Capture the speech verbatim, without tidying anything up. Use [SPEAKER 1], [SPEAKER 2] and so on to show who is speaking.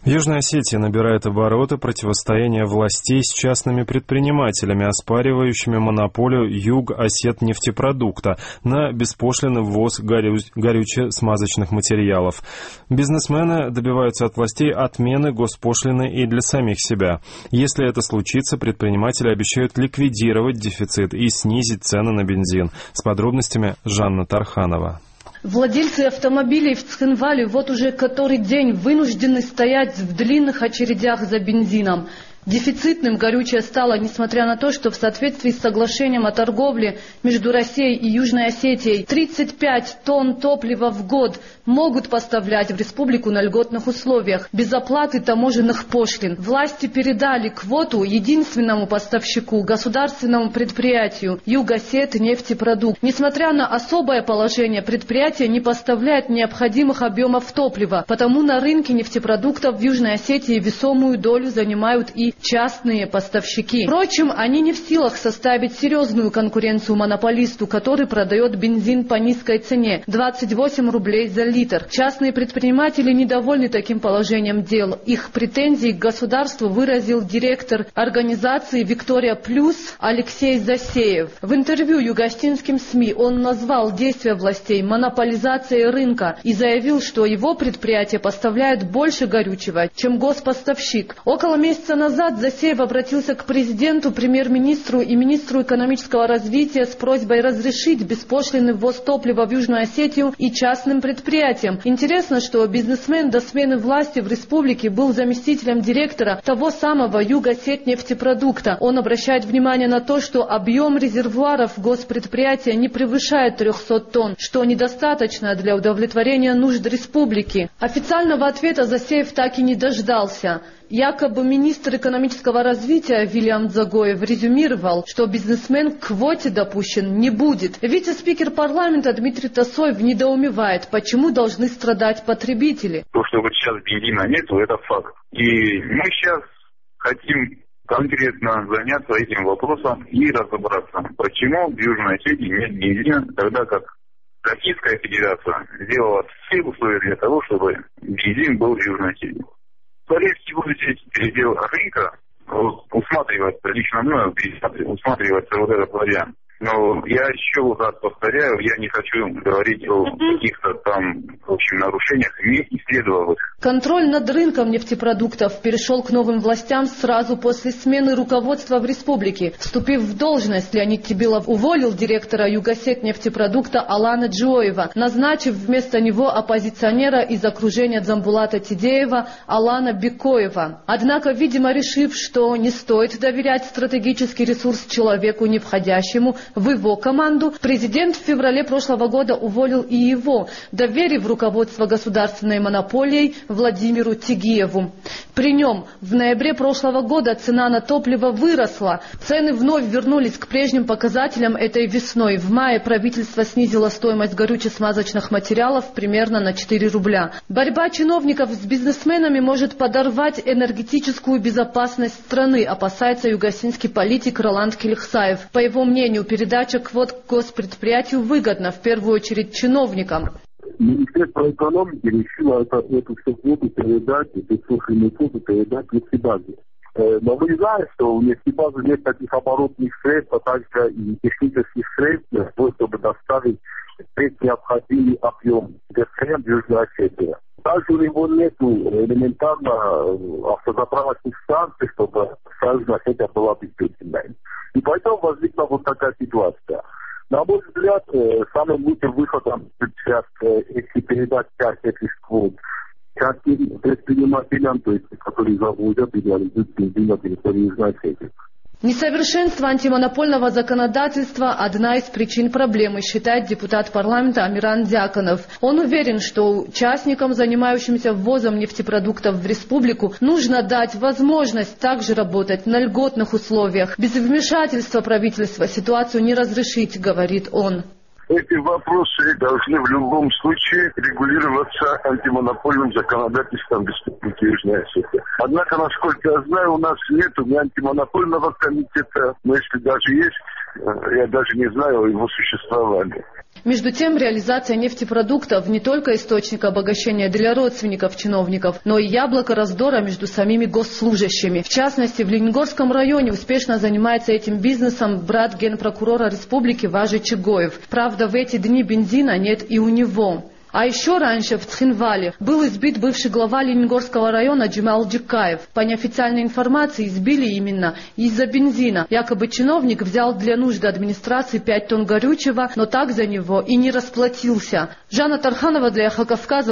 [SPEAKER 1] В Южной Осетии набирает обороты противостояние властей с частными предпринимателями, оспаривающими монополию Юг-Осет-нефтепродукта на беспошлинный ввоз горю... горюче-смазочных материалов. Бизнесмены добиваются от властей отмены госпошлины и для самих себя. Если это случится, предприниматели обещают ликвидировать дефицит и снизить цены на бензин. С подробностями Жанна Тарханова.
[SPEAKER 2] Владельцы автомобилей в Цхинвале вот уже который день вынуждены стоять в длинных очередях за бензином. Дефицитным горючее стало, несмотря на то, что в соответствии с соглашением о торговле между Россией и Южной Осетией тридцать пять тонн топлива в год могут поставлять в республику на льготных условиях, без оплаты таможенных пошлин. Власти передали квоту единственному поставщику, государственному предприятию Юг-Осет-нефтепродукт. Несмотря на особое положение, предприятие не поставляет необходимых объемов топлива, потому на рынке нефтепродуктов в Южной Осетии весомую долю занимают и частные поставщики. Впрочем, они не в силах составить серьезную конкуренцию монополисту, который продает бензин по низкой цене – двадцать восемь рублей за литр. Частные предприниматели недовольны таким положением дел. Их претензии к государству выразил директор организации «Виктория Плюс» Алексей Засеев. В интервью югостинским СМИ он назвал действия властей монополизацией рынка и заявил, что его предприятие поставляет больше горючего, чем господставщик. Около месяца назад Засеев обратился к президенту, премьер-министру и министру экономического развития с просьбой разрешить беспошлинный ввоз топлива в Южную Осетию и частным предприятиям. Интересно, что бизнесмен до смены власти в республике был заместителем директора того самого Юг-Осет-нефтепродукта. Он обращает внимание на то, что объем резервуаров госпредприятия не превышает трехсот тонн, что недостаточно для удовлетворения нужд республики. Официального ответа Засеев так и не дождался. Якобы министр экономического развития Вильям Дзагоев резюмировал, что бизнесмен к квоте допущен не будет. Вице-спикер парламента Дмитрий Тасоев недоумевает, почему должны страдать потребители.
[SPEAKER 3] То, что вот сейчас бензина нету, это факт. И мы сейчас хотим конкретно заняться этим вопросом и разобраться, почему в Южной Осетии нет бензина, тогда как Российская Федерация сделала все условия для того, чтобы бензин был в Южной Осетии. Скорее всего, здесь передел рынка усматривается, лично мной усматривается вот этот вариант. Но я еще раз повторяю, я не хочу говорить о каких-то там, в общем, нарушениях не исследовалось.
[SPEAKER 2] Контроль над рынком нефтепродуктов перешел к новым властям сразу после смены руководства в республике. Вступив в должность, Леонид Тебилов уволил директора Юг-Осет-нефтепродукта Алана Джоева, назначив вместо него оппозиционера из окружения Дзамбулата Тидеева Алана Бекоева. Однако, видимо, решив, что не стоит доверять стратегический ресурс человеку, не входящему в его команду, президент в феврале прошлого года уволил и его, доверив руководство государственной монополией Владимиру Тигиеву. При нем в ноябре прошлого года цена на топливо выросла. Цены вновь вернулись к прежним показателям этой весной. В мае правительство снизило стоимость горюче-смазочных материалов примерно на четыре рубля. Борьба чиновников с бизнесменами может подорвать энергетическую безопасность страны, опасается югосинский политик Роланд Келихсаев. По его мнению, передача квот к госпредприятию выгодна, в первую очередь чиновникам.
[SPEAKER 4] Министерство экономики решило это, эту всю квоту передать, эту сушеную квоту передать нефтебазе. Но мы знаем, что у нефтебазы нет таких оборотных средств, а также и технических средств, чтобы доставить весь необходимый объем ГСМ в Южной Осетии. Также у него нет элементарно автозаправочных станций, чтобы Южная Осетия была обеспеченной. И поэтому возникла вот такая ситуация. На мой взгляд, самым лучшим выходом сейчас, если передать часть этих квот частным предпринимателям, то есть, которые заводят и реализуют бензин на территории Южной Осетии.
[SPEAKER 2] Несовершенство антимонопольного законодательства – одна из причин проблемы, считает депутат парламента Амиран Дьяконов. Он уверен, что участникам, занимающимся ввозом нефтепродуктов в республику, нужно дать возможность также работать на льготных условиях. Без вмешательства правительства ситуацию не разрешить, говорит он.
[SPEAKER 4] Эти вопросы должны в любом случае регулироваться антимонопольным законодательством Республики Южная Осетия. Однако, насколько я знаю, у нас нет ни антимонопольного комитета, но если даже есть, я даже не знаю о его существовании.
[SPEAKER 2] Между тем, реализация нефтепродуктов не только источник обогащения для родственников чиновников, но и яблоко раздора между самими госслужащими. В частности, в Лениногорском районе успешно занимается этим бизнесом брат генпрокурора республики Важи Чигоев. Правда, в эти дни бензина нет и у него. А еще раньше в Цхинвале был избит бывший глава Лениногорского района Джемал Джикаев. По неофициальной информации, избили именно из-за бензина. Якобы чиновник взял для нужды администрации пять тонн горючего, но так за него и не расплатился. Жанна Тарханова для Эхо Кавказа.